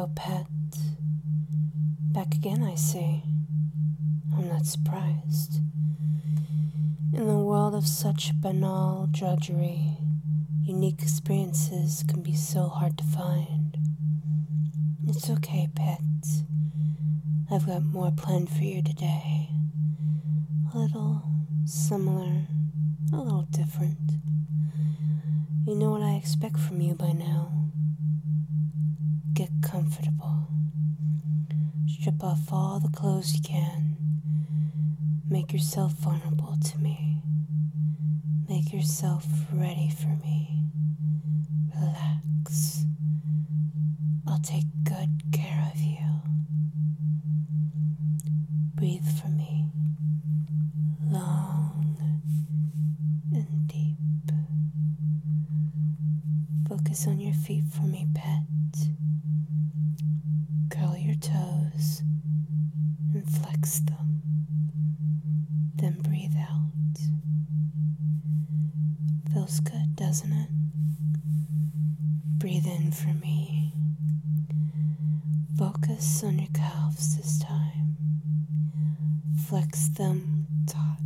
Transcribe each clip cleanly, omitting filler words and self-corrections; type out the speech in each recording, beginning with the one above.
Hello, pet. Back again, I see. I'm not surprised. In the world of such banal drudgery, unique experiences can be so hard to find. It's okay, pet. I've got more planned for you today. A little similar, a little different. You know what I expect from you by now. Get comfortable. Strip off all the clothes you can. Make yourself vulnerable to me. Make yourself ready for me. Relax. I'll take good care of you. Breathe for me. Long and deep. Focus on your feet for me, pet. Curl your toes and flex them. Then breathe out. Feels good, doesn't it? Breathe in for me. Focus on your calves this time. Flex them taut.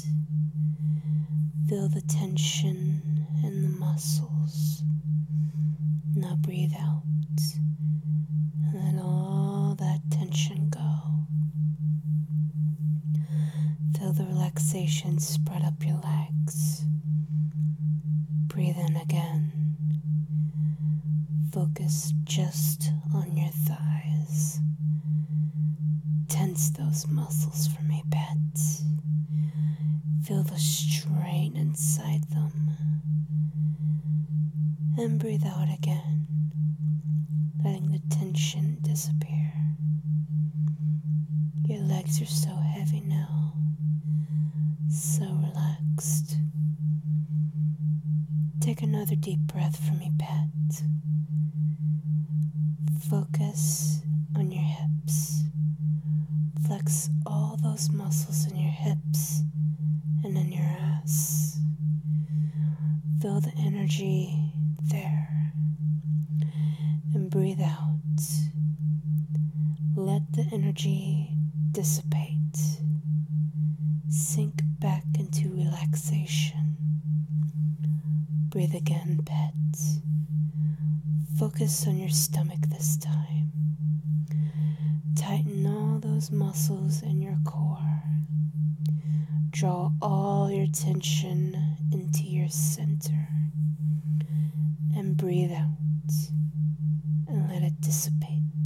Feel the tension in the muscles. Now breathe out. And let all that tension go. Feel the relaxation spread up your legs. Breathe in again. Focus just on your thighs. Tense those muscles for me, pet. Feel the strain inside them. And breathe out again, letting the tension disappear. Your legs are so heavy now, so relaxed. Take another deep breath for me, pet. Focus on your hips. Flex all those muscles in your hips and in your ass. Feel the energy there. And breathe out. Let the energy dissipate. Sink back into relaxation. Breathe again, pet. Focus on your stomach this time. Tighten all those muscles in your core. Draw all your tension into your center. And breathe out. And let it dissipate.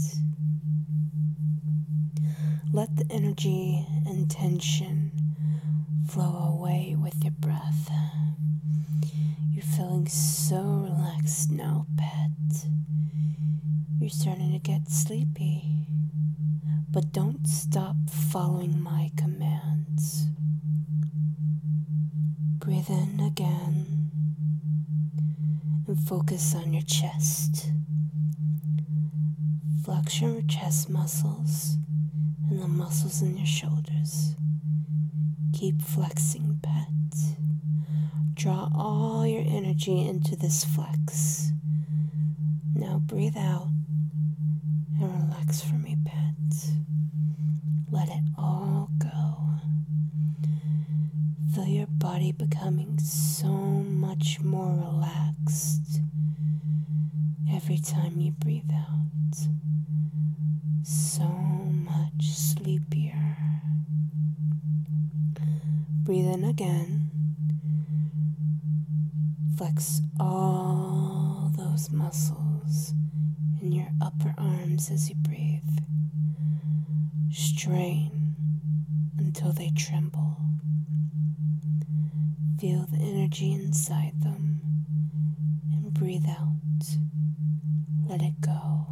Let the energy and tension flow away with your breath. You're feeling so relaxed now, pet. You're starting to get sleepy. But don't stop following my commands. Breathe in again. And focus on your chest. Flex your chest muscles and the muscles in your shoulders. Keep flexing, pet. Draw all your energy into this flex. Now breathe out and relax for me, pet. Let it all go. Feel your body becoming so much more relaxed every time you breathe out. So much sleepier. Breathe in again. Flex all those muscles in your upper arms as you breathe. Strain until they tremble. Feel the energy inside them and breathe out. Let it go.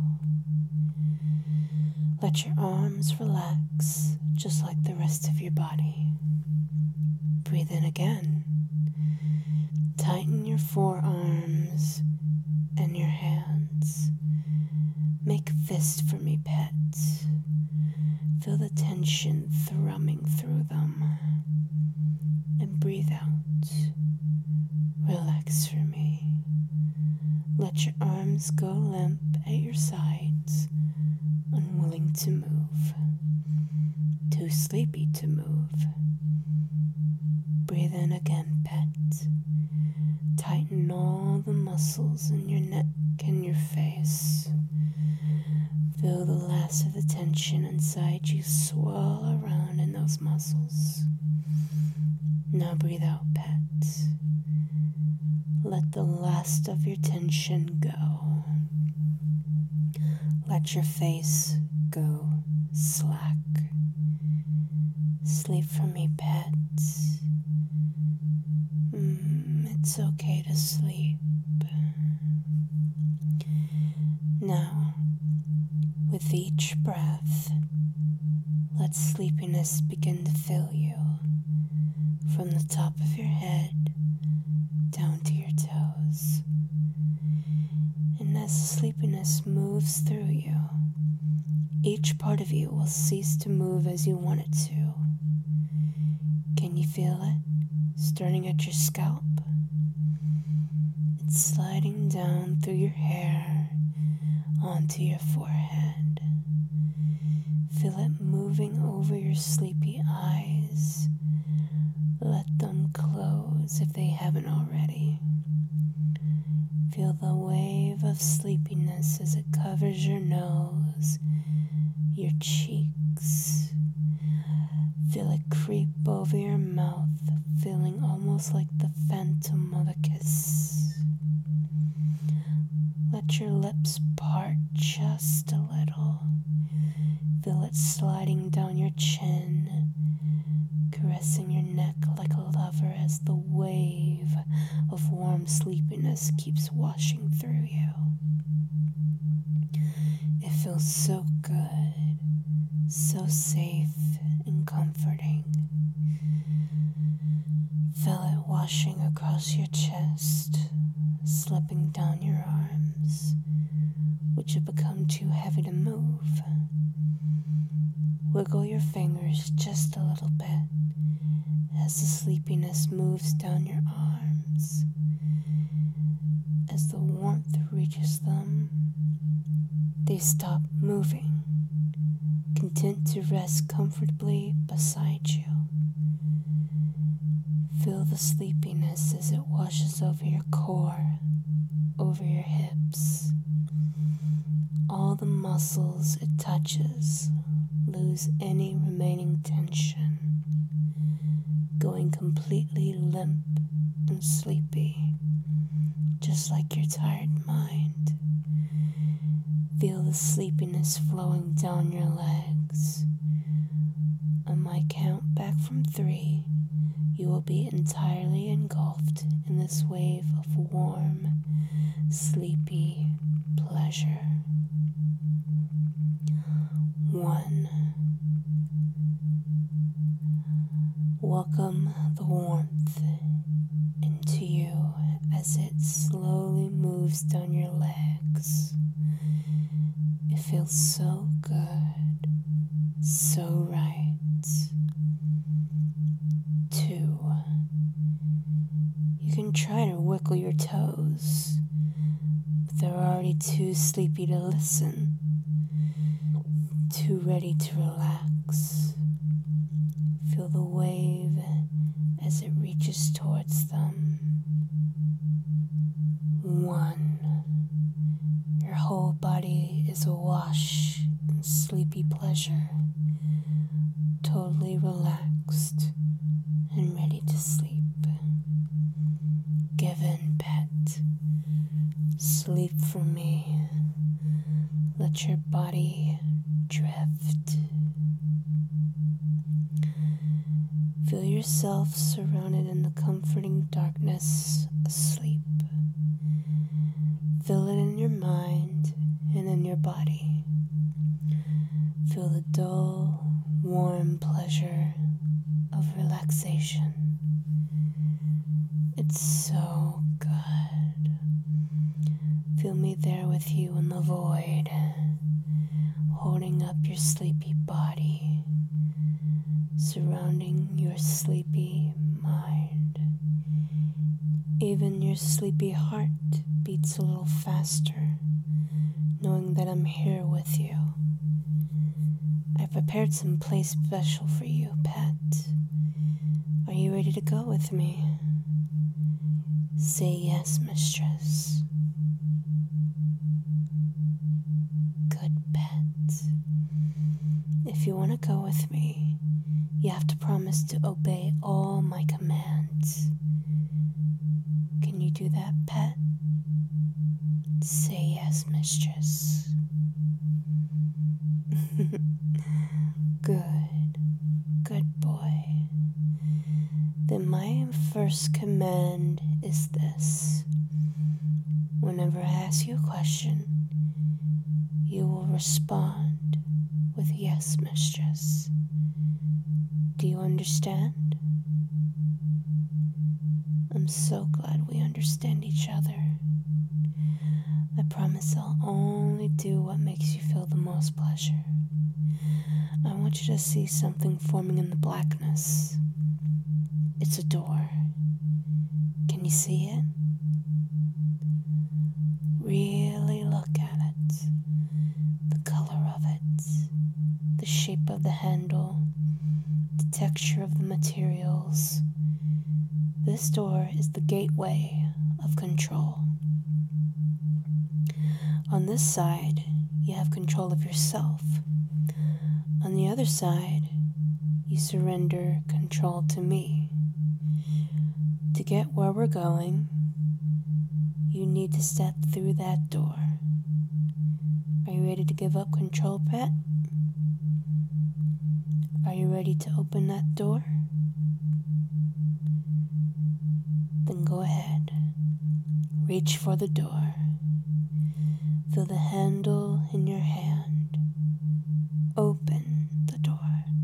Let your arms relax just like the rest of your body. Breathe in again. Tighten your forearms and your hands. Make fists for me, pet. Feel the tension thrumming through them. And breathe out. Relax for me. Let your arms go limp at your sides eyes. Feel the last of the tension inside you swirl around in those muscles. Now breathe out, pet. Let the last of your tension go. Let your face go slack. Sleep for me, pet. It's okay to sleep. Now, with each breath, let sleepiness begin to fill you from the top of your head down to your toes. And as the sleepiness moves through you, each part of you will cease to move as you want it to. Can you feel it starting at your scalp? It's sliding down through your hair onto your forehead. Feel it moving over your sleepy eyes. Let them close if they haven't already. Feel the wave of sleepiness as it covers your nose, your cheeks. Feel it creep over your mouth, feeling almost like the phantom of a kiss. Let your lips part just a little. Feel it sliding down your chin, caressing your neck like a lover as the wave of warm sleepiness keeps washing through you. It feels so good, so safe and comforting. Feel it washing across your chest, slipping down your arms, which have become too heavy to move. Wiggle your fingers just a little bit as the sleepiness moves down your arms. As the warmth reaches them, they stop moving, content to rest comfortably beside you. Feel the sleepiness as it washes over your core, over your hips. All the muscles it touches lose any remaining tension, going completely limp and sleepy, just like your tired mind. Feel the sleepiness flowing down your legs. On my count back from 3, you will be entirely engulfed in this wave of warm, sleepy pleasure. 1. Welcome the warmth into you as it slowly moves down your legs. It feels so good, so right. 2. You can try to wiggle your toes, but they're already too sleepy to listen, too ready to relax. Feel the wave as it reaches towards them. 1. Your whole body is awash in sleepy pleasure, totally relaxed and ready to sleep. Give in, pet. Sleep for me. Let your body drift. Feel yourself surrounded in the comforting darkness, asleep. Feel it in your mind and in your body. Feel the dull, warm pleasure of relaxation. It's so good. Feel me there with you in the void, holding up your sleepy body, surrounding your sleepy mind. Even your sleepy heart beats a little faster, knowing that I'm here with you. I prepared some place special for you, pet. Are you ready to go with me? Say yes, mistress. If you want to go with me, you have to promise to obey all my commands. Can you do that, pet? Say yes, mistress. Good boy. Then my first command is this. Whenever I ask you a question, you will respond with yes, mistress. Do you understand? I'm so glad we understand each other. I promise I'll only do what makes you feel the most pleasure. I want you to see something forming in the blackness. It's a door. Can you see it? Really look at it. The color of it, the shape of the handle, the texture of the materials. This door is the gateway of control. On this side, you have control of yourself. On the other side, you surrender control to me. To get where we're going, you need to step through that door. Are you ready to give up control, pet? Are you ready to open that door? Then go ahead. Reach for the door. Feel the handle in your hand. Open the door.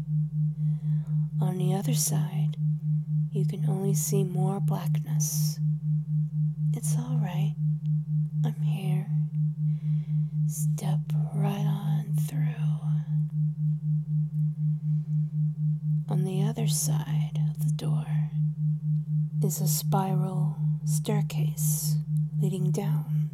On the other side, you can only see more blackness. It's all right. I'm here. Step right on through. On the other side of the door is a spiral staircase leading down.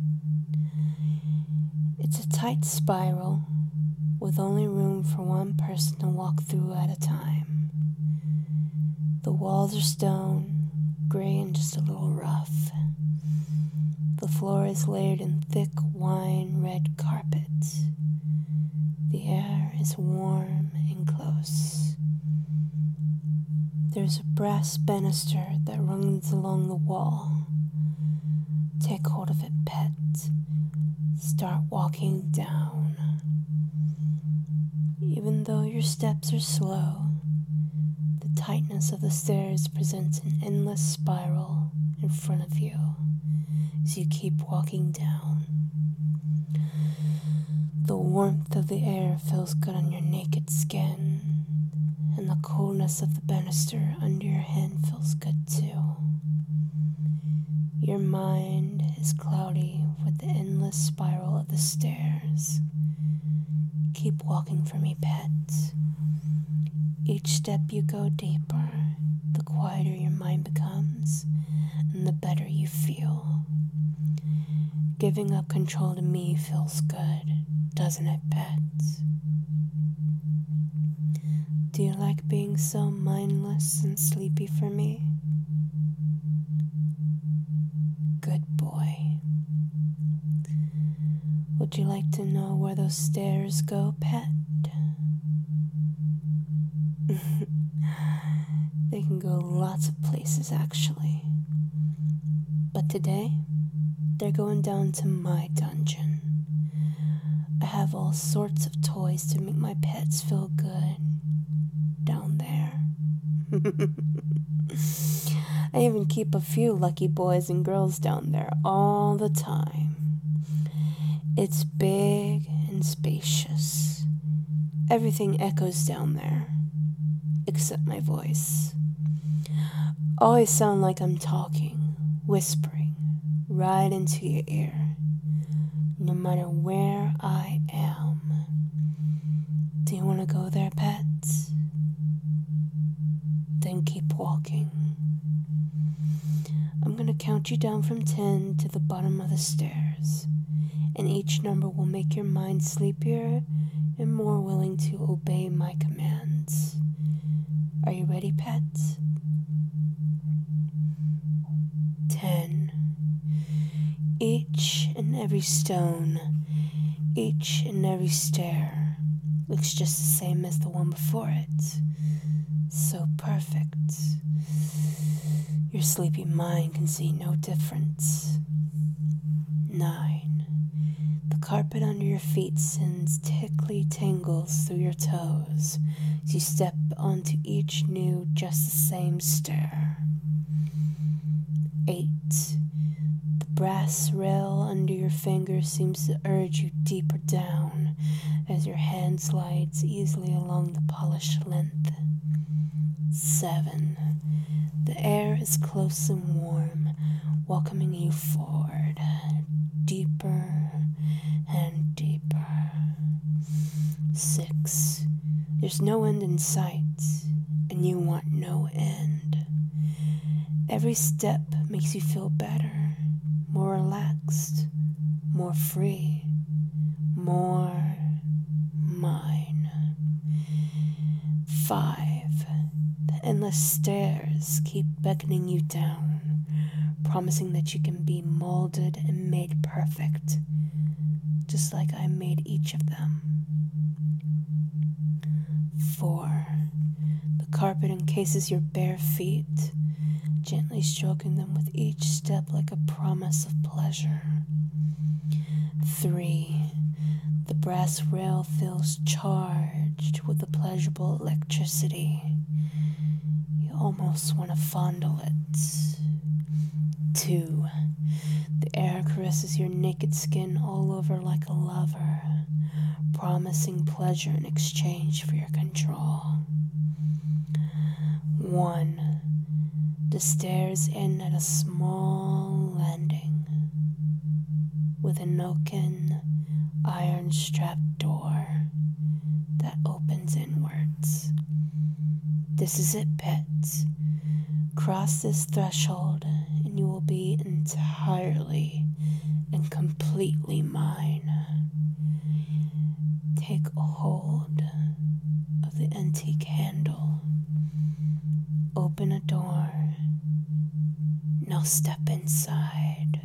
It's a tight spiral with only room for one person to walk through at a time. The walls are stone, gray and just a little rough. The floor is layered in thick wine red carpet. The air is warm and close. There's a brass banister that runs along the wall. Take hold of it, pet. Start walking down. Even though your steps are slow, the tightness of the stairs presents an endless spiral in front of you as you keep walking down. The warmth of the air feels good on your naked skin, and the coolness of the banister under your hand feels good too. Your mind is cloudy with the endless spiral of the stairs. Keep walking for me, pet. Each step you go deeper, the quieter your mind becomes, and the better you feel. Giving up control to me feels good, doesn't it, pet? Do you like being so mindless and sleepy for me? Good boy. Would you like to know where those stairs go, pet? They can go lots of places, actually. But today, they're going down to my dungeon. I have all sorts of toys to make my pets feel good down there. I even keep a few lucky boys and girls down there all the time. It's big and spacious. Everything echoes down there, except my voice. Always sound like I'm talking, whispering, right into your ear, no matter where I am. Do you want to go there, pets? Then keep walking. I'm going to count you down from 10 to the bottom of the stairs, and each number will make your mind sleepier and more willing to obey my commands. Are you ready, pets? 10. Each and every stone, each and every stair, looks just the same as the one before it. So perfect. Your sleepy mind can see no difference. 9. The carpet under your feet sends tickly tingles through your toes as you step onto each new, just the same stair. 8. The brass rail under your fingers seems to urge you deeper down as your hand slides easily along the polished length. 7. The air is close and warm, welcoming you forward, deeper and deeper. 6. There's no end in sight, and you want no end. Every step makes you feel better, more relaxed, more free, more mine. 5. The endless stairs keep beckoning you down, promising that you can be molded and made perfect, just like I made each of them. 4. The carpet encases your bare feet, gently stroking them with each step like a promise of pleasure. 3. The brass rail feels charged with a pleasurable electricity. You almost want to fondle it. 2. The air caresses your naked skin all over like a lover, promising pleasure in exchange for your control. 1. The stairs end at a small landing with an oaken, iron-strapped door that opens inwards. This is it, pet. Cross this threshold and you will be entirely and completely mine. Take hold of the antique handle. Open a door. Now step inside.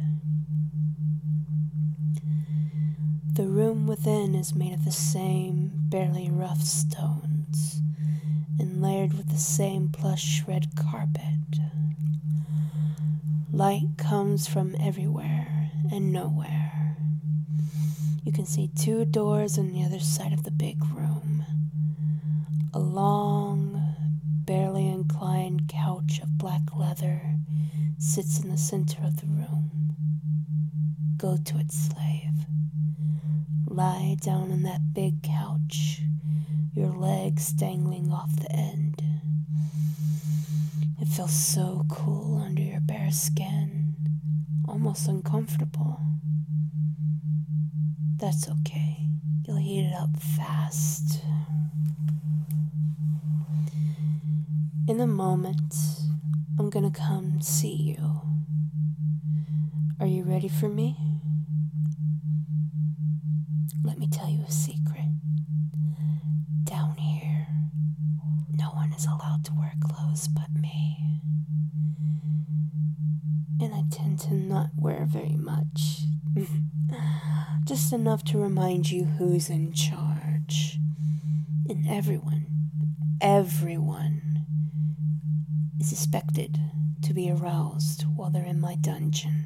The room within is made of the same barely rough stones and layered with the same plush red carpet. Light comes from everywhere and nowhere. You can see 2 doors on the other side of the big room. A long, barely inclined couch of black leather sits in the center of the room. Go to it, slave. Lie down on that big couch, your legs dangling off the end. It feels so cool under your bare skin, almost uncomfortable. That's okay. You'll heat it up fast. In a moment, I'm gonna come see you. Are you ready for me? Let me tell you a secret. Down here, no one is allowed to wear clothes but me. And I tend to not wear very much. Just enough to remind you who's in charge. And everyone is expected to be aroused while they're in my dungeon.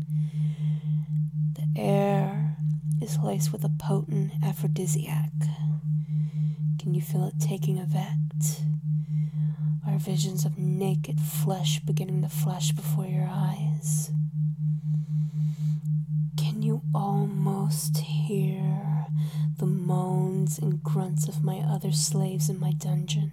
The air is laced with a potent aphrodisiac. Can you feel it taking effect? Are visions of naked flesh beginning to flash before your eyes? Can you almost hear the moans and grunts of my other slaves in my dungeon?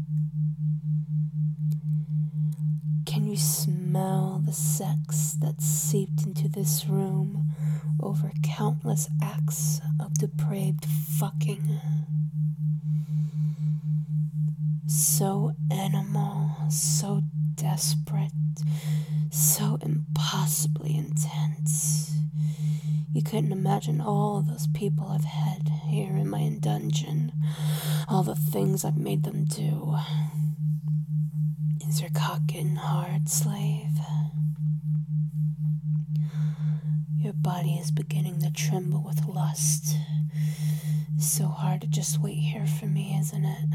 Can you smell the sex that seeped into this room over countless acts of depraved fucking? So animal, so desperate, so impossibly intense. You couldn't imagine all those people I've had here in my dungeon, all the things I've made them do. Is your cock getting hard, slave? Your body is beginning to tremble with lust. As so hard to just wait here for me, isn't it?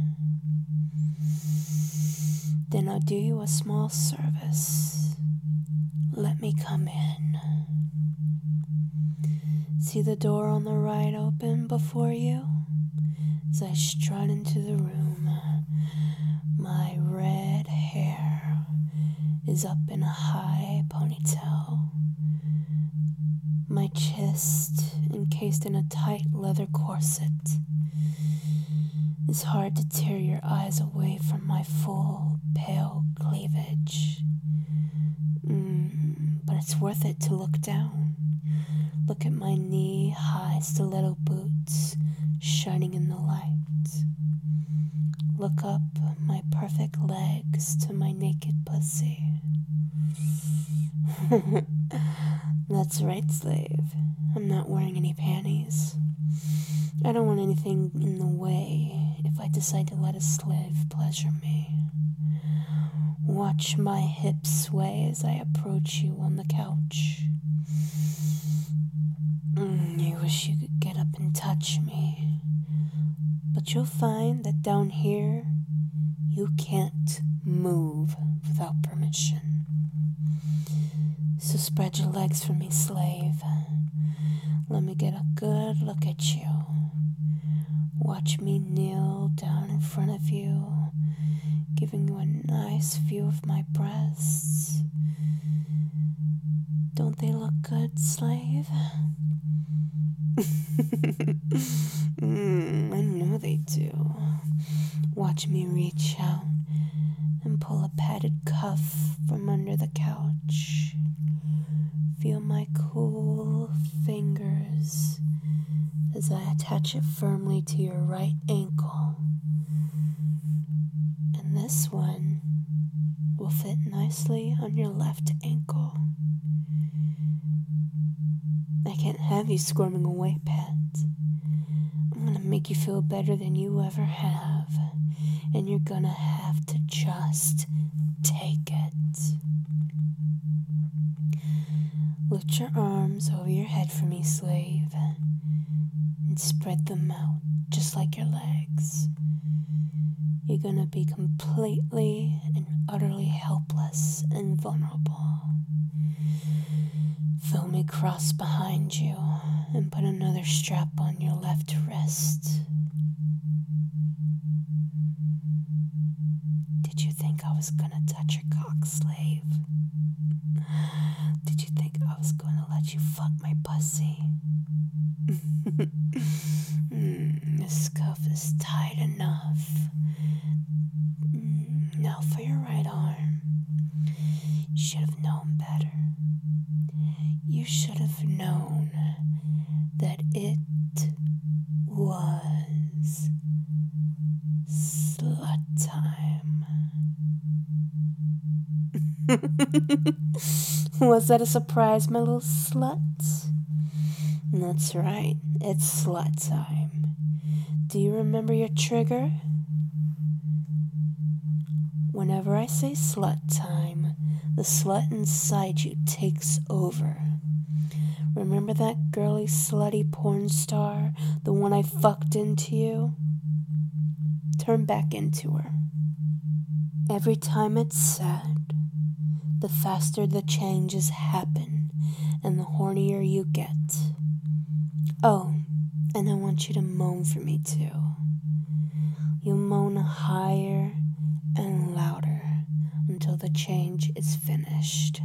Then I'll do you a small service. Let me come in. See the door on the right open before you? As I strut into the room, my red hair is up in a high ponytail. My chest encased in a tight leather corset. It's hard to tear your eyes away from my full, pale cleavage. But it's worth it to look down. Look at my knee-high stiletto boots shining in the light. Look up my perfect legs to my naked pussy. That's right, slave. I'm not wearing any panties. I don't want anything in the way if I decide to let a slave pleasure me. Watch my hips sway as I approach you on the couch. You wish you could get up and touch me. But you'll find that down here, you can't move without permission. So spread your legs for me, slave. Let me get a good look at you. Watch me kneel down in front of you, giving you a nice view of my breasts. Don't they look good, slave? I know they do. Watch me reach out and pull a padded cuff from under the couch. Feel my cool fingers as I attach it firmly to your right ankle. And this one will fit nicely on your left ankle. I can't have you squirming away, pet. I'm gonna make you feel better than you ever have, and you're gonna have to just take it. Lift your arms over your head for me, slave, and spread them out just like your legs. You're gonna be completely and utterly helpless and vulnerable. Feel me cross behind you and put another strap on your left wrist. Did you think I was gonna touch your cock, slave? Did you think I was gonna let you fuck my pussy? This cuff is tight enough. Now for your right arm. You should have known better. You should have known that it was slut time. Was that a surprise, my little slut? That's right, it's slut time. Do you remember your trigger? Whenever I say slut time, the slut inside you takes over. Remember that girly, slutty porn star, the one I fucked into you? Turn back into her. Every time it's sad, the faster the changes happen and the hornier you get. Oh, and I want you to moan for me too. You moan higher and louder until the change is finished.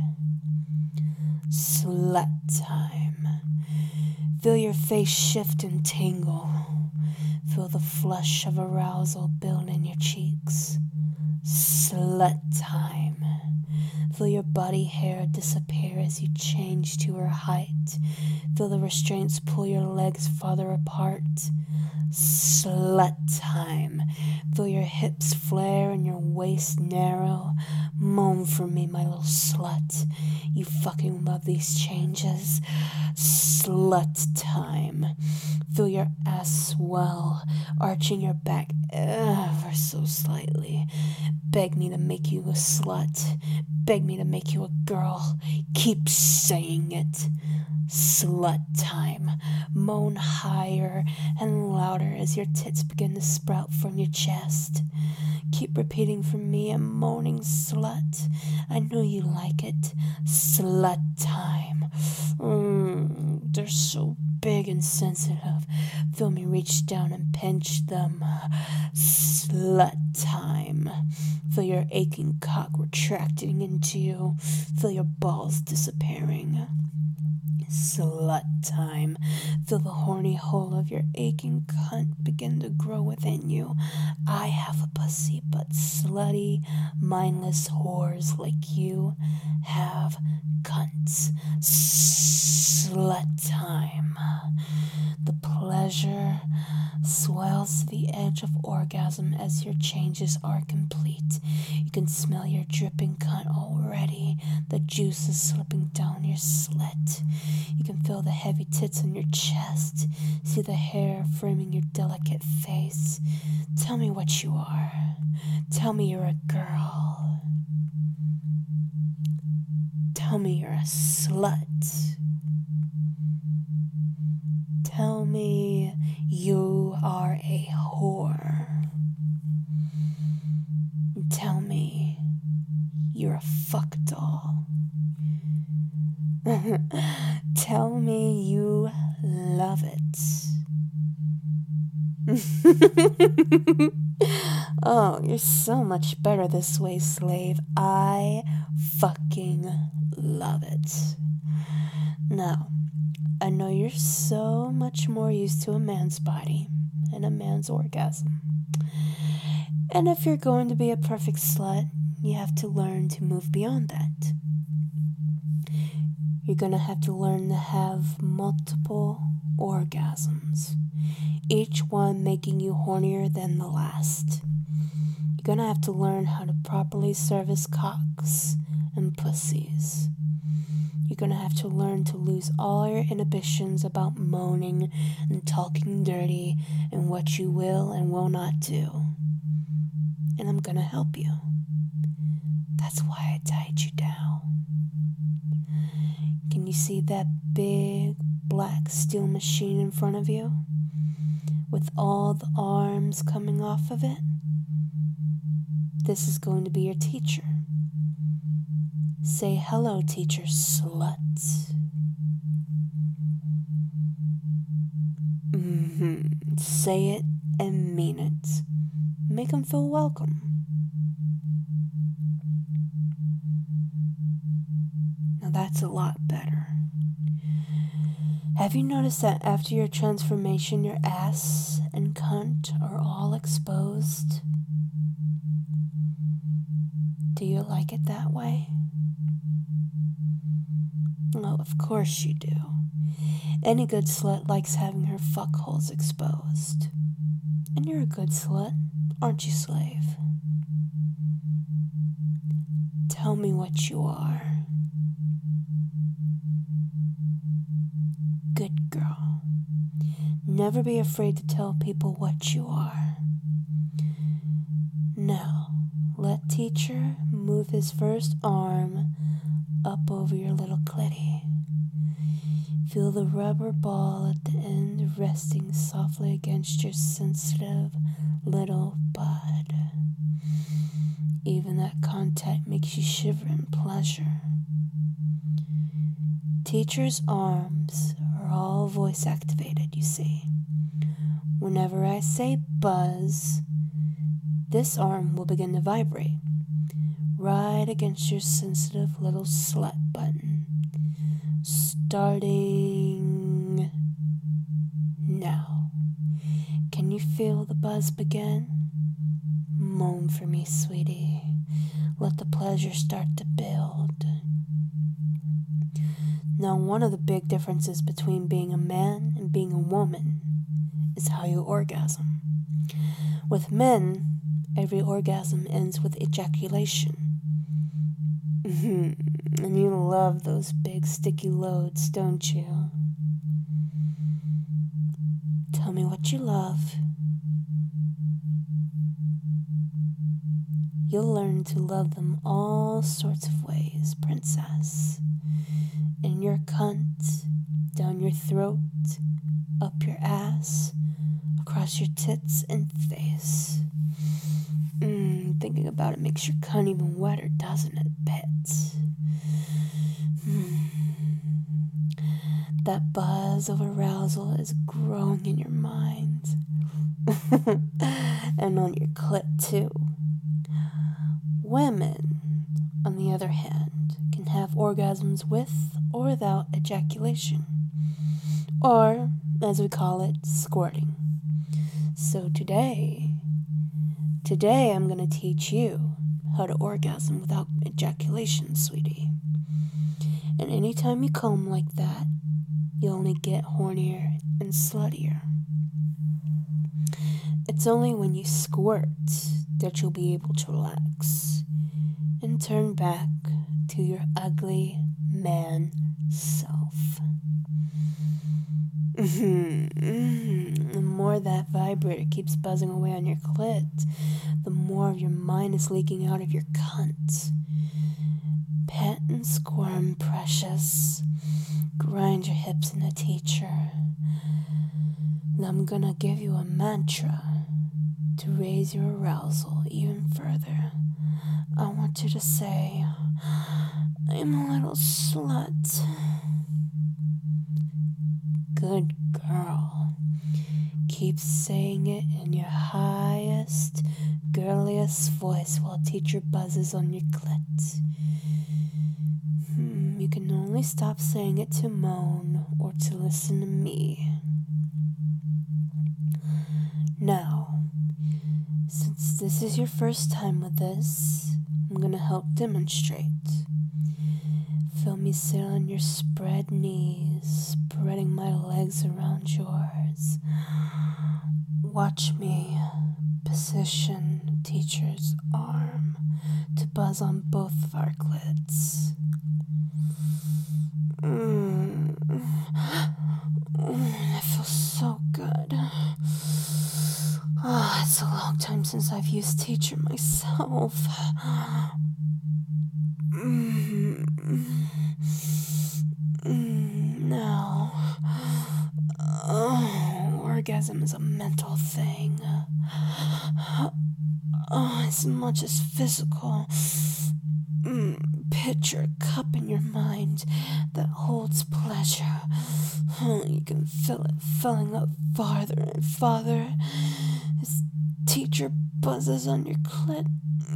Slut time. Feel your face shift and tingle. Feel the flush of arousal build in your cheeks. Slut time. Feel your body hair disappear as you change to her height. Feel the restraints pull your legs farther apart. Slut time. Feel your hips flare and your waist narrow. Moan for me, my little slut. You fucking love these changes. Slut time. Feel your ass swell, arching your back ever so slightly. Beg me to make you a slut. Beg me to make you a girl. Keep saying it. Slut time. Moan higher and louder as your tits begin to sprout from your chest. Keep repeating for me and moaning slut. I know you like it. Slut time. They're so big and sensitive. Feel me reach down and pinch them. Slut time. Feel your aching cock retracting into you. Feel your balls disappearing. Slut time. Feel the horny hole of your aching cunt begin to grow within you. I have a pussy, but slutty, mindless whores like you have cunts. Slut time. The pleasure swells to the edge of orgasm as your changes are complete. You can smell your dripping cunt already, the juices slipping down your slit. You can feel the heavy tits on your chest, see the hair framing your delicate face. Tell me what you are. Tell me you're a girl. Tell me you're a slut. Tell me you are a whore. Tell me you're a fuck doll. Tell me you love it. Oh, you're so much better this way, slave. I fucking love it. Now, I know you're so much more used to a man's body and a man's orgasm. And if you're going to be a perfect slut, you have to learn to move beyond that. You're going to have to learn to have multiple orgasms, each one making you hornier than the last. You're going to have to learn how to properly service cocks and pussies. You're going to have to learn to lose all your inhibitions about moaning and talking dirty and what you will and will not do. And I'm going to help you. That's why I tied you down. Can you see that big black steel machine in front of you? With all the arms coming off of it? This is going to be your teacher. Say hello, teacher slut. Say it and mean it. Make them feel welcome. Now that's a lot better. Have you noticed that after your transformation, your ass and cunt are all exposed? Do you like it that way? Oh, of course you do. Any good slut likes having her fuckholes exposed. And you're a good slut, aren't you, slave? Tell me what you are. Good girl. Never be afraid to tell people what you are. Now, let teacher move his first arm up over your little clitty. Feel the rubber ball at the end resting softly against your sensitive little bud. Even that contact makes you shiver in pleasure. Teacher's arms are all voice activated, you see. Whenever I say buzz, this arm will begin to vibrate right against your sensitive little slut button. Starting now. Can you feel the buzz begin? Moan for me, sweetie. Let the pleasure start to build. Now, one of the big differences between being a man and being a woman is how you orgasm. With men, every orgasm ends with ejaculation. And you love those big sticky loads, don't you? Tell me what you love. You'll learn to love them all sorts of ways, princess. In your cunt, down your throat, up your ass, across your tits and face. Thinking about it makes your cunt even wetter, doesn't it, Pets? That buzz of arousal is growing in your mind. And on your clit, too. Women, on the other hand, can have orgasms with or without ejaculation. Or, as we call it, squirting. So today I'm going to teach you how to orgasm without ejaculation, sweetie. And anytime you come like that, you only get hornier and sluttier. It's only when you squirt that you'll be able to relax and turn back to your ugly man self. The more that vibrator keeps buzzing away on your clit, the more of your mind is leaking out of your cunt. Pet and squirm, precious. Grind your hips in a teacher. And I'm gonna give you a mantra to raise your arousal even further. I want you to say, I'm a little slut. Good girl. Keep saying it in your highest, girliest voice while teacher buzzes on your clit. You can only stop saying it to moan or to listen to me. Now, since this is your first time with this, I'm gonna help demonstrate. Feel me sit on your spread knees, spreading my legs around yours. Watch me position teacher's arm to buzz on both of our clits. That feels so good. It's a long time since I've used teacher myself. Now, orgasm is a mental thing. As much as physical. Picture a cup in your mind that holds pleasure. You can feel it filling up farther and farther as teacher buzzes on your clit.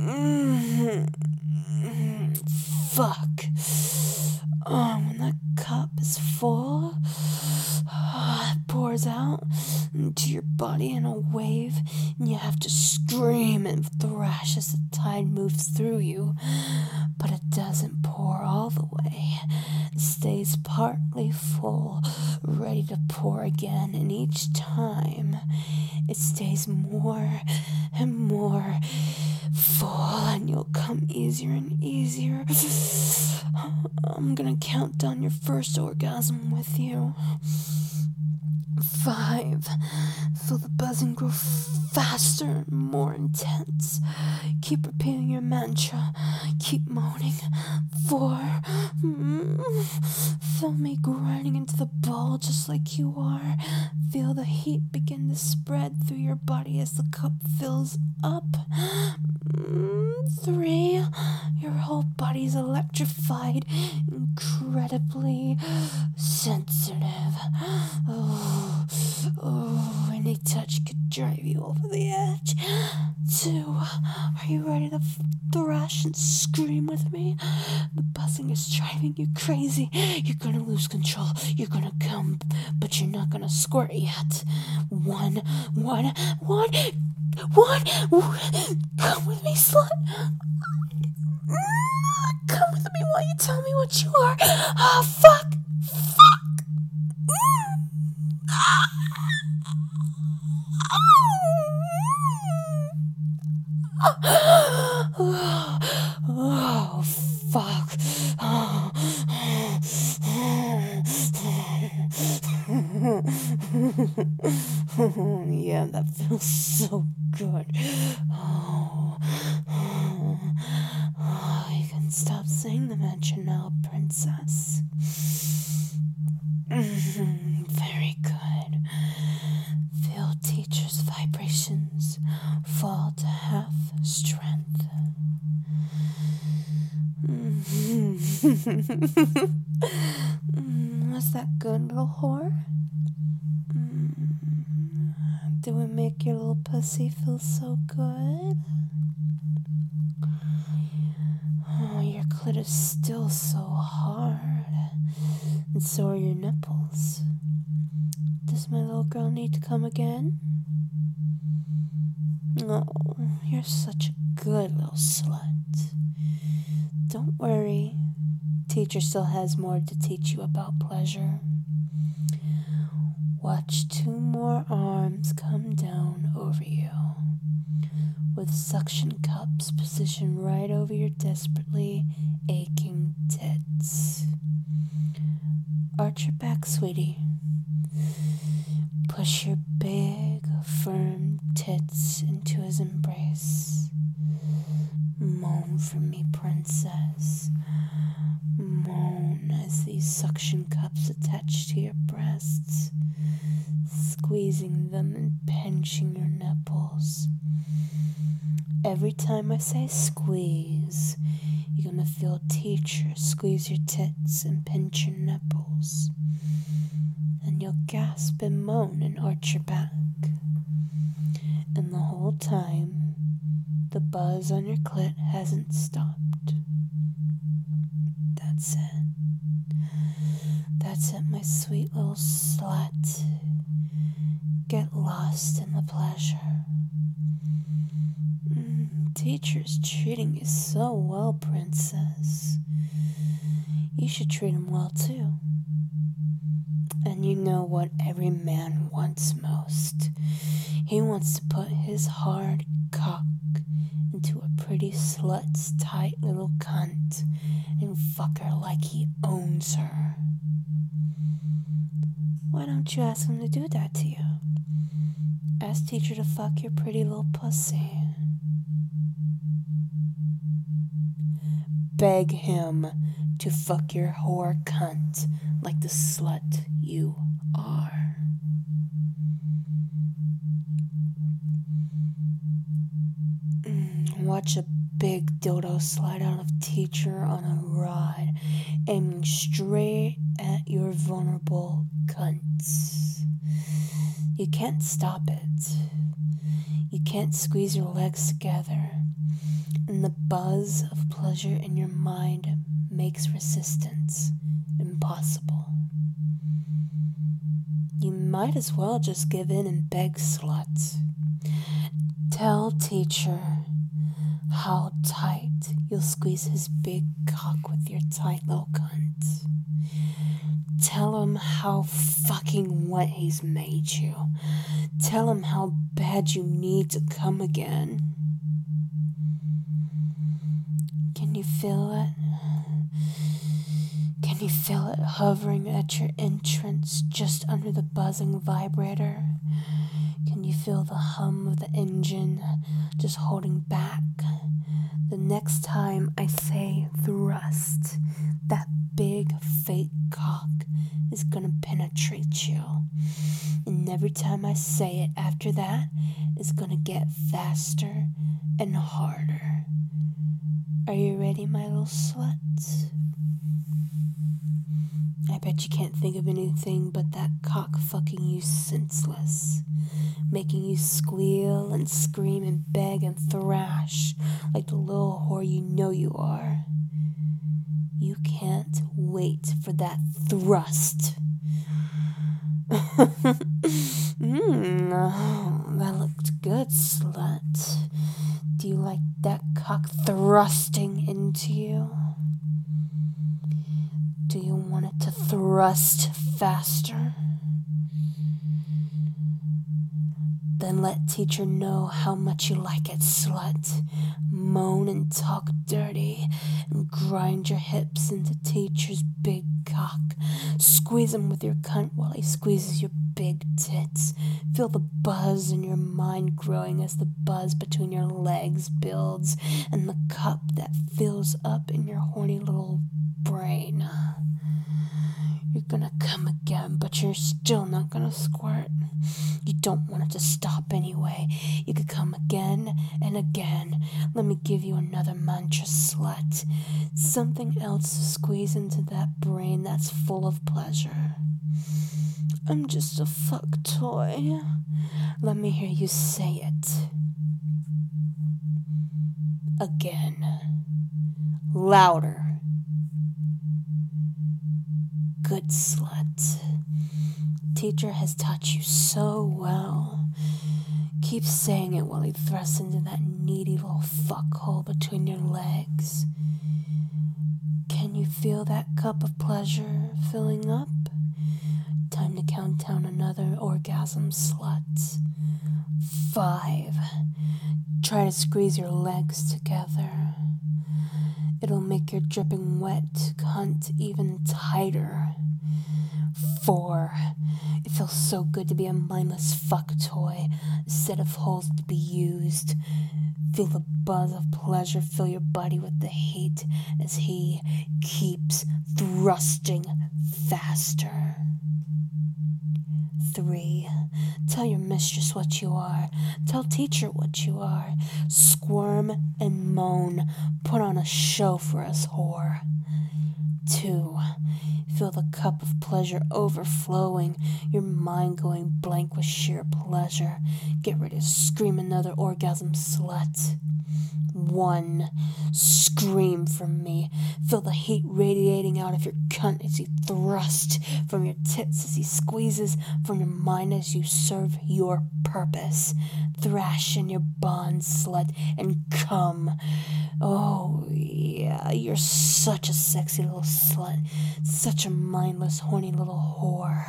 Fuck. When that cup is full, it pours out into your body in a wave, and you have to scream and thrash as the tide moves through you. But it doesn't pour all the way. It stays partly full, ready to pour again, and each time it stays more and more full, and you'll come easier and easier. I'm gonna count down your first orgasm with you. 5. Feel the buzzing grow faster and more intense. Keep repeating your mantra. Keep moaning. 4. Feel me grinding into the ball just like you are. Feel the heat begin to spread through your body as the cup fills up. 3. Your whole body's electrified, incredibly sensitive. Any touch could drive you over the edge. 2. Are you ready to thrash and scream with me? The buzzing is driving you crazy. You're gonna lose control. You're gonna come, but you're not gonna squirt yet. 1. Come with me, slut. Come with me while you tell me what you are. Fuck. Oh, fuck. Yeah, that feels so good. You can stop saying the mantra now, princess. Was that good, little whore? Did we make your little pussy feel so good? Oh, your clit is still so hard, and so are your nipples. Does my little girl need to come again? Oh, you're such a good little slut. Don't worry, teacher still has more to teach you about pleasure. Watch 2 more arms come down over you, with suction cups positioned right over your desperately aching tits. Arch your back, sweetie. Push your big, firm tits into his embrace. Moan for me, princess. Moan as these suction cups attach to your breasts, squeezing them and pinching your nipples. Every time I say squeeze, you're gonna feel teacher squeeze your tits and pinch your nipples. And you'll gasp and moan and arch your back. And the whole time, the buzz on your clit hasn't stopped. That's it. That's it, my sweet little slut. Get lost in the pleasure. Teacher's treating you so well, princess. You should treat him well, too. And you know what every man wants most. He wants to put his hard cock into a pretty slut's tight little cunt and fuck her like he owns her. Why don't you ask him to do that to you? Ask teacher to fuck your pretty little pussy. Beg him to fuck your whore cunt like the slut you are. Watch a big dildo slide out of teacher on a rod, aiming straight at your vulnerable cunts. You can't stop it. You can't squeeze your legs together, and the buzz of pleasure in your mind makes resistance impossible. You might as well just give in and beg, slut. Tell teacher how tight you'll squeeze his big cock with your tight little cunt. Tell him how fucking wet he's made you. Tell him how bad you need to come again. Can you feel it? Can you feel it hovering at your entrance just under the buzzing vibrator? Can you feel the hum of the engine just holding back? The next time I say thrust, that big fake cock is gonna penetrate you. And every time I say it after that, it's gonna get faster and harder. Are you ready, my little slut? I bet you can't think of anything but that cock fucking you senseless, making you squeal and scream and beg and thrash like the little whore you know you are. You can't wait for that thrust. That looked good, slut. Do you like that cock thrusting into you? Do you want it to thrust faster? Then let teacher know how much you like it, slut. Moan and talk dirty and grind your hips into teacher's big cock. Squeeze him with your cunt while he squeezes your big tits. Feel the buzz in your mind growing as the buzz between your legs builds and the cup that fills up in your horny little brain. You're gonna come again, but you're still not gonna squirt. You don't want it to stop anyway. You could come again and again. Let me give you another mantra, slut. Something else to squeeze into that brain that's full of pleasure. I'm just a fuck toy. Let me hear you say it. Again. Louder. Good slut. Teacher has taught you so well. Keep saying it while he thrusts into that needy little fuckhole between your legs. Can you feel that cup of pleasure filling up? Time to count down another orgasm, slut. 5. Try to squeeze your legs together. It'll make your dripping wet cunt even tighter. 4. It feels so good to be a mindless fuck toy, a set of holes to be used. Feel the buzz of pleasure fill your body with the heat as he keeps thrusting faster. 3. Tell your mistress what you are. Tell teacher what you are. Squirm and moan. Put on a show for us, whore. 2. Feel the cup of pleasure overflowing, your mind going blank with sheer pleasure. Get ready to scream another orgasm, slut. 1. Scream from me. Feel the heat radiating out of your cunt as you thrust from your tits, as he squeezes from your mind as you serve your purpose. Thrash in your bonds, slut, and come. Oh, yeah, you're such a sexy little slut. Such a mindless, horny little whore.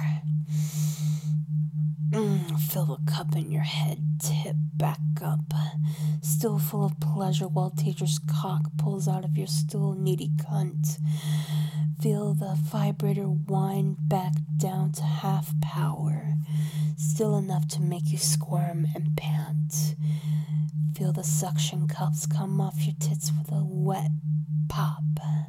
Fill the cup in your head, tip back up, still full of pleasure while teacher's cock pulls out of your still needy cunt. Feel the vibrator wind back down to half power, still enough to make you squirm and pant. Feel the suction cups come off your tits with a wet pop.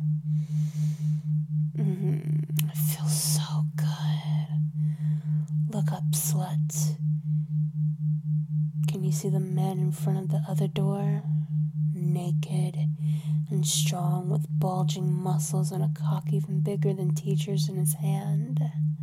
It feels so good. Look up, slut. Can you see the man in front of the other door? Naked and strong with bulging muscles and a cock even bigger than teacher's in his hand.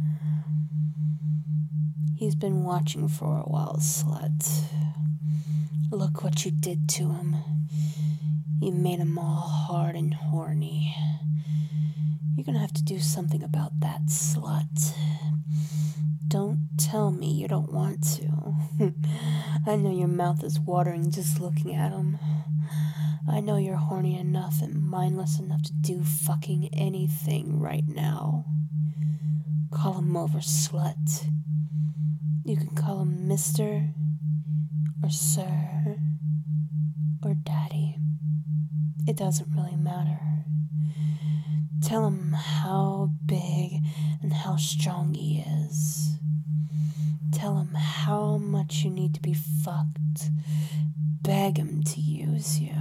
He's been watching for a while, slut. Look what you did to him. You made him all hard and horny. You're gonna have to do something about that, slut. Don't tell me you don't want to. I know your mouth is watering just looking at him. I know you're horny enough and mindless enough to do fucking anything right now. Call him over, slut. You can call him Mr. or Sir or Daddy. It doesn't really matter. Tell him how big and how strong he is. Tell him how much you need to be fucked. Beg him to use you.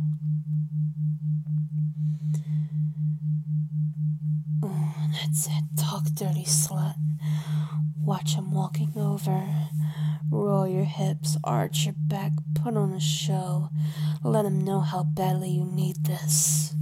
Oh, that's it. Talk dirty, slut. Watch him walking over. Roll your hips, arch your back, put on a show. Let him know how badly you need this.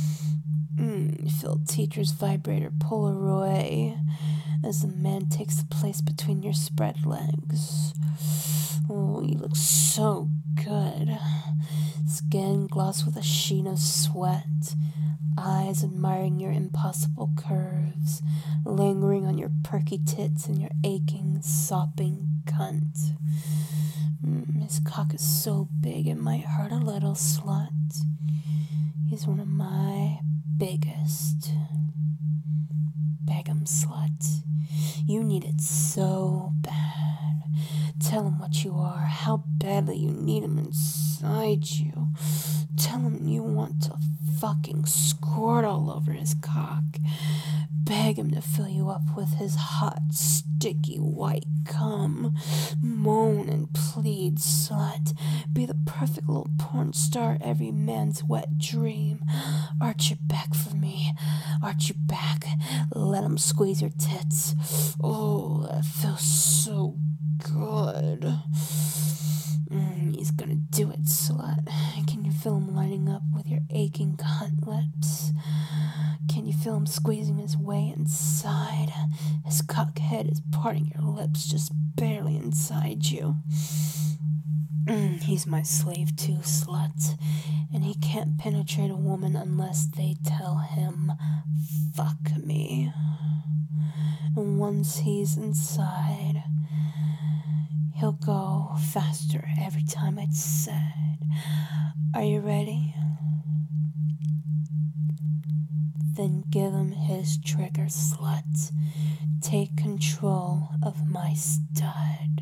Feel teacher's vibrator pull away as the man takes the place between your spread legs. Oh, you look so good. Skin glossed with a sheen of sweat. Eyes admiring your impossible curves, lingering on your perky tits and your aching, sopping cunt. His cock is so big it might hurt a little, slut. He's one of my biggest. Beg him, slut. You need it so bad. Tell him what you are, how badly you need him inside you. Tell him you want to fucking squirt all over his cock. Beg him to fill you up with his hot, sticky, white cum. Moan and plead, slut. Be the perfect little porn star, every man's wet dream. Arch your back for me. Arch your back. Let him squeeze your tits. Oh, that feels so good. He's gonna do it, slut. parting your lips just barely inside you. He's my slave too, slut, and he can't penetrate a woman unless they tell him, fuck me. And once he's inside, he'll go faster every time it's said. Are you ready? Then give him his trigger, slut. Take control of my stud.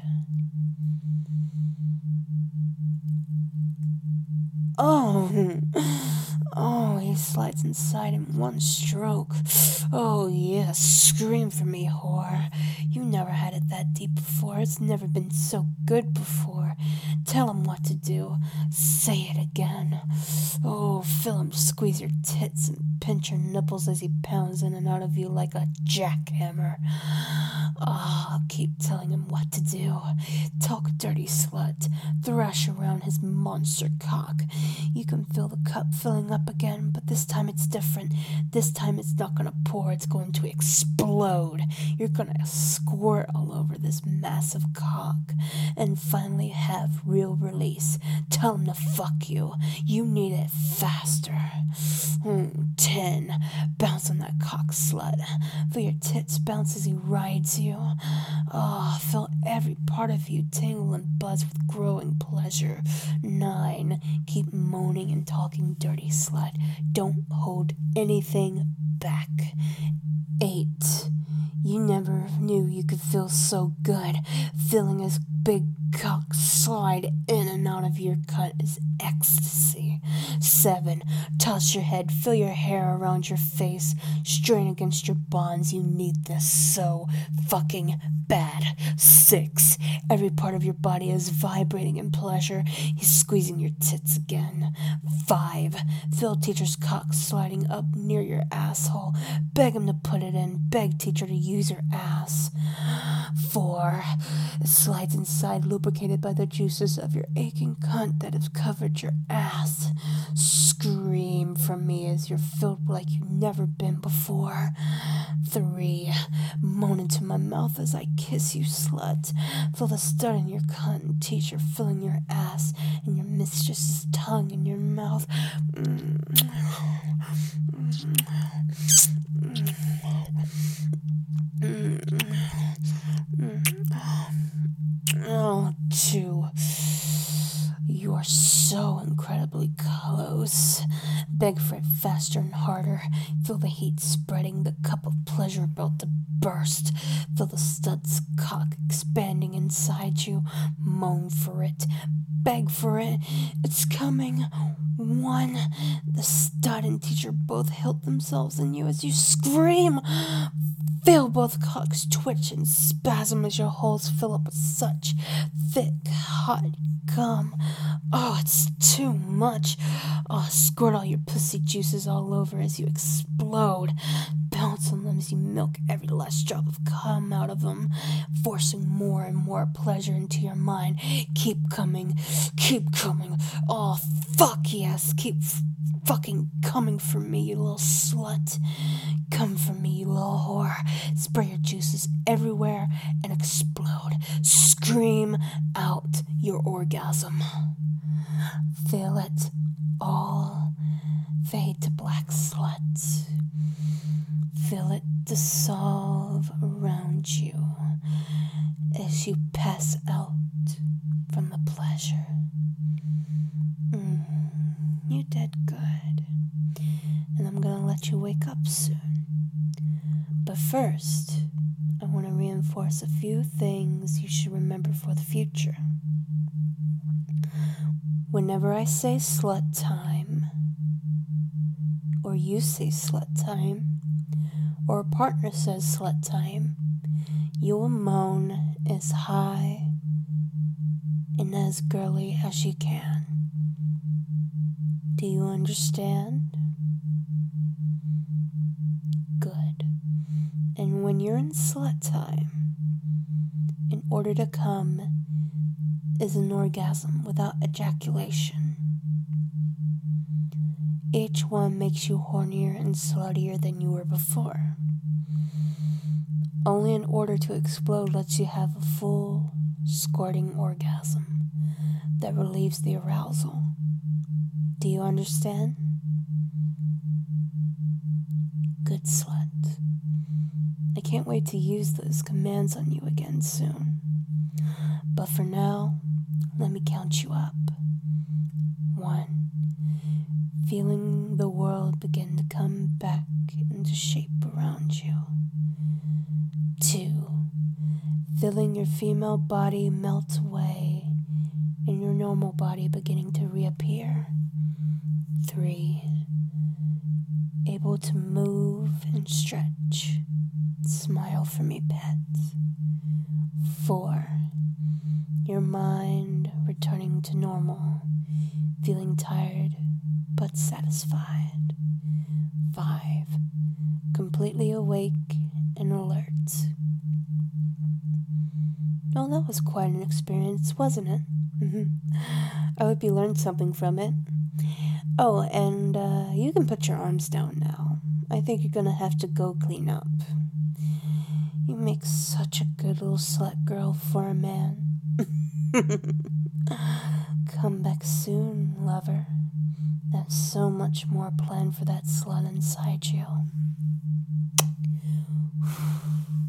Oh, he slides inside in one stroke. Oh, yeah, scream for me, whore. You never had it that deep before. It's never been so good before. Tell him what to do. Say it again. Oh, feel him squeeze your tits and pinch your nipples as he pounds in and out of you like a jackhammer. Oh, keep telling him what to do. Talk dirty, slut. Thrash around his monster cock. You can feel the cup filling up again, but this time it's different. This time it's not gonna pour, it's going to explode. You're gonna squirt all over this massive cock and finally have real release. Tell him to fuck you. You need it faster. 10. Bounce on that cock, slut. Feel your tits bounce as he rides you. Oh, feel every part of you tingle and buzz with growing pleasure. 9. Keep moaning and talking dirty, slut. Don't hold anything back. 8. You never knew you could feel so good. Feeling his big cock slide in and out of your cunt is ecstasy. 7. Toss your head, feel your hair around your face, strain against your bonds. You need this so fucking bad. 6. Every part of your body is vibrating in pleasure. He's squeezing your tits again. 5. Feel teacher's cock sliding up near your asshole. Beg him to put it in. Beg teacher to use your ass. 4. It slides inside, lubricated by the juices of your aching cunt that have covered your ass. Scream from me as you're filled like you've never been before. 3. Moan into my mouth as I kiss you, slut. Feel the stud in your cunt and teacher filling your ass and your mistress's tongue in your mouth. Oh, 2. You are so incredibly close. Beg for it faster and harder. Feel the heat spreading, the cup of pleasure about to burst. Feel the stud's cock expanding inside you. Moan for it. Beg for it. It's coming. 1. The stud and teacher both hilt themselves in you as you scream. Feel both cocks twitch and spasm as your holes fill up with such thick, hot cum. Oh, it's too much. Oh, squirt all your pussy juices all over as you explode. Bounce on them as you milk every last drop of cum out of them, forcing more and more pleasure into your mind. Keep coming. Keep coming. Oh, fuck yes. Keep fucking coming for me, you little slut. Come for me, you little whore. Spray your juices everywhere and explode. Scream out your orgasm. Feel it all fade to black, slut. Feel it dissolve around you as you pass out from the pleasure. You did good, and I'm gonna let you wake up soon. But first, I want to reinforce a few things you should remember for the future. Whenever I say slut time, or you say slut time, or a partner says slut time, you will moan as high and as girly as you can. Do you understand? Good. And when you're in slut time, in order to come is an orgasm without ejaculation. Each one makes you hornier and sluttier than you were before. only in order to explode lets you have a full, squirting orgasm that relieves the arousal. Do you understand? Good slut. I can't wait to use those commands on you again soon. But for now, let me count you up. 1. Feeling the world begin to come back into shape around you. 2. Feeling your female body melt away and your normal body beginning to reappear. 3. Able to move and stretch. Smile for me, pet. 4. Your mind returning to normal, feeling tired but satisfied. 5. Completely awake and alert. Well, that was quite an experience, wasn't it? I hope you learned something from it. Oh, and you can put your arms down now. I think you're gonna have to go clean up. You make such a good little slut girl for a man. Come back soon, lover. There's so much more planned for that slut inside you.